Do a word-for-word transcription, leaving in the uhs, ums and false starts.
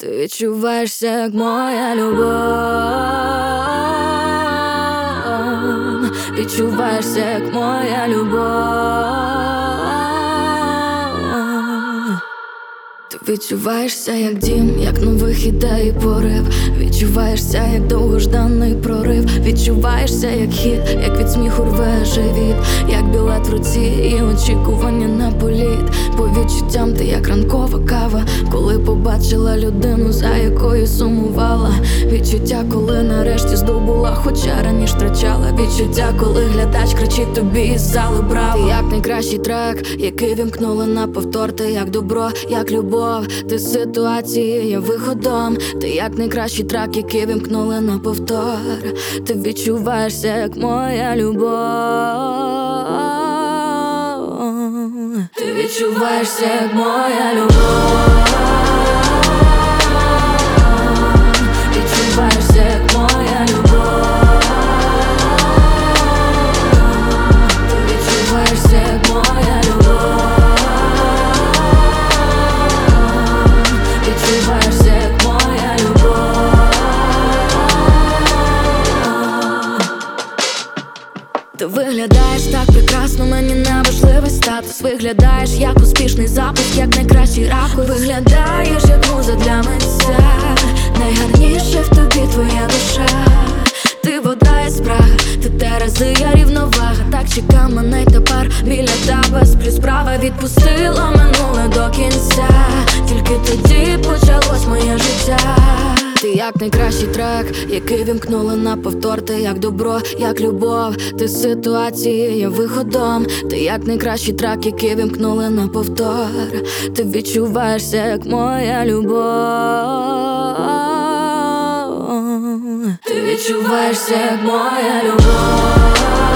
Ти відчуваєшся, як моя любов. Відчуваєшся, як моя любов. Ти відчуваєшся, як дім, як нових ідей порив. Відчуваєшся, як довгожданий прорив. Відчуваєшся, як хід, як від сміху рве живіт, як білет в руці і очікування на політ. По відчуттям ти як ранкова кава, коли побачила людину, за якою сумувала. Відчуття, коли нарешті здобула, хоча раніше втрачала. Відчуття, коли глядач кричить тобі із зали браво. Ти як найкращий трек, який вімкнули на повтор. Ти як добро, як любов. Ти з ситуації є виходом. Ти як найкращий трек, який вімкнули на повтор. Ти відчуваєшся, як моя любов. Ти відчуваєшся, як моя любов. Відчуваєшся, як моя любов. Ти відчуваєшся, як моя любов. Відчуваєшся, як моя любов. Ти виглядаєш так прекрасно, мені не важливий статус. Виглядаєш як успішний запуск, як найкращий ракурс. Виглядаєш як муза для митця. Найгарніше в тобі твоя душа. Ти вода і спрага, ти терези, я рівновага. Так чекав мене й тепер біля тебе сплю. Справа відпустила минуле до кінця. Тільки тоді почалось моє життя. Ти як найкращий трек, який вімкнули на повтор. Ти як добро, як любов. Ти з ситуації є виходом. Ти як найкращий трек, який вімкнули на повтор. Ти відчуваєшся, як моя любов. Ти відчуваєшся, як моя любов.